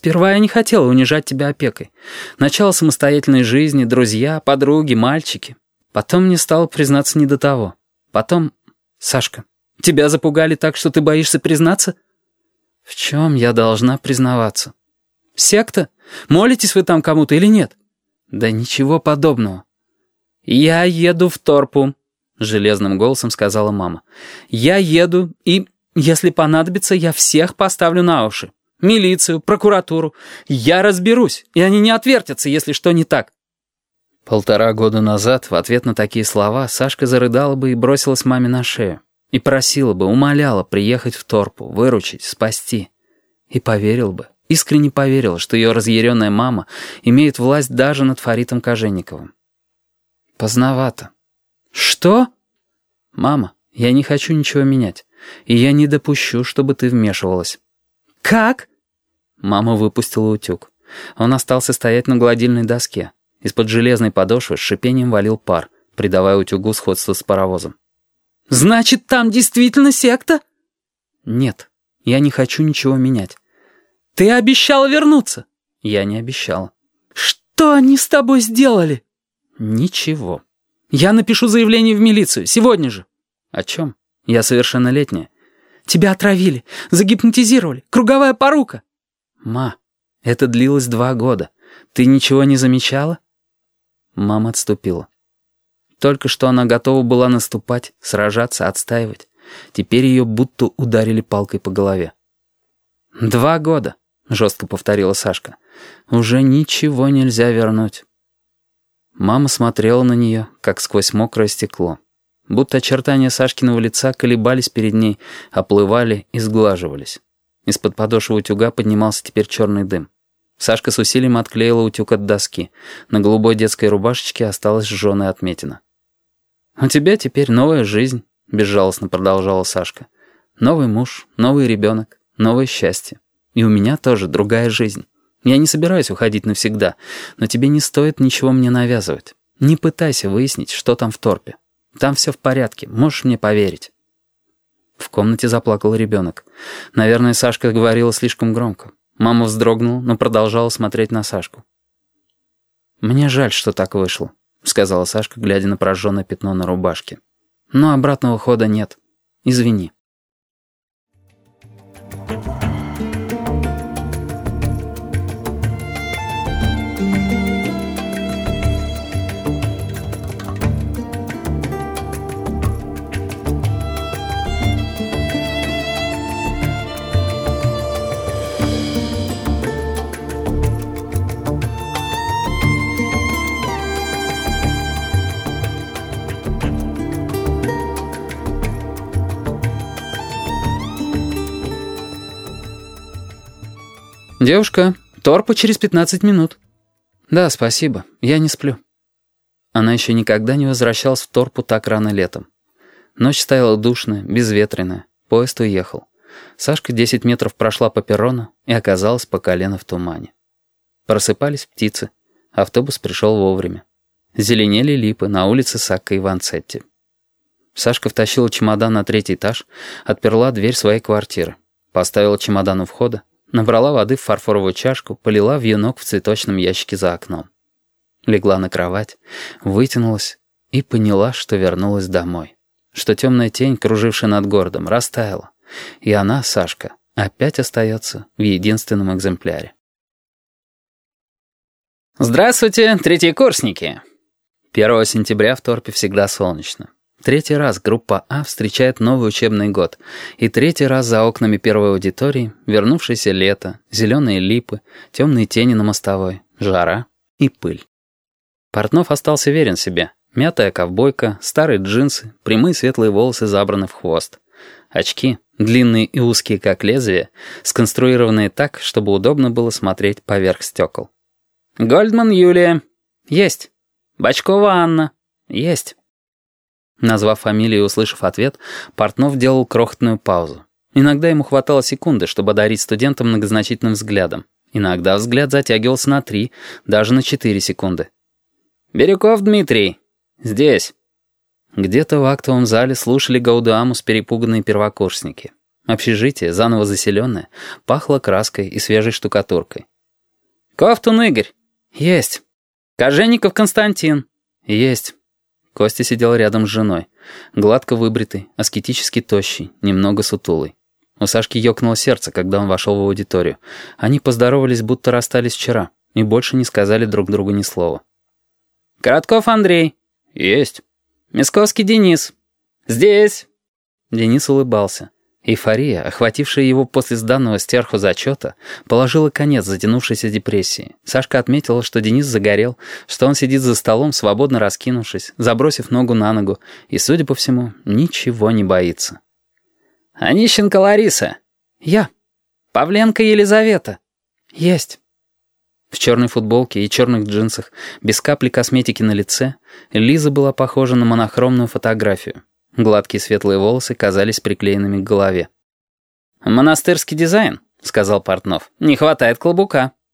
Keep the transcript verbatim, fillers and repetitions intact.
Сперва я не хотела унижать тебя опекой. Начало самостоятельной жизни, друзья, подруги, мальчики. Потом мне стало признаться не до того. Потом... Сашка, тебя запугали так, что ты боишься признаться? В чем я должна признаваться? Секта? Молитесь вы там кому-то или нет? Да ничего подобного. Я еду в Торпу, железным голосом сказала мама. Я еду, и, если понадобится, я всех поставлю на уши. Милицию, прокуратуру. Я разберусь, и они не отвертятся, если что не так. Полтора года назад в ответ на такие слова Сашка зарыдала бы и бросилась маме на шею. И просила бы, умоляла приехать в Торпу, выручить, спасти. И поверил бы, искренне поверил, что ее разъяренная мама имеет власть даже над Фаритом Кожевниковым. Поздновато. Что? Мама, я не хочу ничего менять. И я не допущу, чтобы ты вмешивалась. Как? Мама выпустила утюг. Он остался стоять на гладильной доске. Из-под железной подошвы с шипением валил пар, придавая утюгу сходство с паровозом. «Значит, там действительно секта?» «Нет, я не хочу ничего менять». «Ты обещала вернуться?» «Я не обещала». «Что они с тобой сделали?» «Ничего». «Я напишу заявление в милицию, сегодня же». «О чем? Я совершеннолетняя». «Тебя отравили, загипнотизировали, круговая порука». «Ма, это длилось два года. Ты ничего не замечала?» Мама отступила. Только что она готова была наступать, сражаться, отстаивать. Теперь ее будто ударили палкой по голове. «Два года», — жестко повторила Сашка. «Уже ничего нельзя вернуть». Мама смотрела на нее, как сквозь мокрое стекло. Будто очертания Сашкиного лица колебались перед ней, оплывали и сглаживались. Из-под подошвы утюга поднимался теперь черный дым. Сашка с усилием отклеила утюг от доски. На голубой детской рубашечке осталась сжёная отметина. «У тебя теперь новая жизнь», — безжалостно продолжала Сашка. «Новый муж, новый ребенок, новое счастье. И у меня тоже другая жизнь. Я не собираюсь уходить навсегда, но тебе не стоит ничего мне навязывать. Не пытайся выяснить, что там в Торпе. Там все в порядке, можешь мне поверить». В комнате заплакал ребенок. Наверное, Сашка говорила слишком громко. Мама вздрогнула, но продолжала смотреть на Сашку. «Мне жаль, что так вышло», — сказала Сашка, глядя на прожженное пятно на рубашке. «Но обратного хода нет. Извини». «Девушка, Торпа через пятнадцать минут». «Да, спасибо, я не сплю». Она еще никогда не возвращалась в Торпу так рано летом. Ночь стояла душная, безветренная, поезд уехал. Сашка десять метров прошла по перрону и оказалась по колено в тумане. Просыпались птицы, автобус пришел вовремя. Зеленели липы на улице Сакко и Ванцетти. Сашка втащила чемодан на третий этаж, отперла дверь своей квартиры, поставила чемодан у входа, набрала воды в фарфоровую чашку, полила вьюнок в цветочном ящике за окном. Легла на кровать, вытянулась и поняла, что вернулась домой. Что темная тень, кружившая над городом, растаяла. И она, Сашка, опять остается в единственном экземпляре. «Здравствуйте, третьекурсники!» первого сентября в Торпе всегда солнечно. Третий раз группа А встречает новый учебный год, и третий раз за окнами первой аудитории вернувшееся лето, зеленые липы, темные тени на мостовой, жара и пыль. Портнов остался верен себе. Мятая ковбойка, старые джинсы, прямые светлые волосы забраны в хвост. Очки, длинные и узкие как лезвие, сконструированные так, чтобы удобно было смотреть поверх стекол. «Гольдман Юлия». «Есть». «Бочкова Анна». «Есть». Назвав фамилию и услышав ответ, Портнов делал крохотную паузу. Иногда ему хватало секунды, чтобы одарить студента многозначительным взглядом. Иногда взгляд затягивался на три, даже на четыре секунды. «Бирюков Дмитрий. Здесь». Где-то в актовом зале слушали Гаудамус перепуганные первокурсники. Общежитие, заново заселенное, пахло краской и свежей штукатуркой. Ковтун Игорь. Есть. Кожевников Константин. Есть. Костя сидел рядом с женой. Гладко выбритый, аскетически тощий, немного сутулый. У Сашки ёкнуло сердце, когда он вошел в аудиторию. Они поздоровались, будто расстались вчера, и больше не сказали друг другу ни слова. «Коротков Андрей». «Есть». «Мясковский Денис». «Здесь». Денис улыбался. Эйфория, охватившая его после сданного стерху зачета, положила конец затянувшейся депрессии. Сашка отметила, что Денис загорел, что он сидит за столом, свободно раскинувшись, забросив ногу на ногу, и, судя по всему, ничего не боится. «Онищенко Лариса». «Я». «Павленко Елизавета». «Есть». В черной футболке и черных джинсах, без капли косметики на лице, Лиза была похожа на монохромную фотографию. Гладкие светлые волосы казались приклеенными к голове. «Монастырский дизайн», — сказал Портнов. «Не хватает клобука».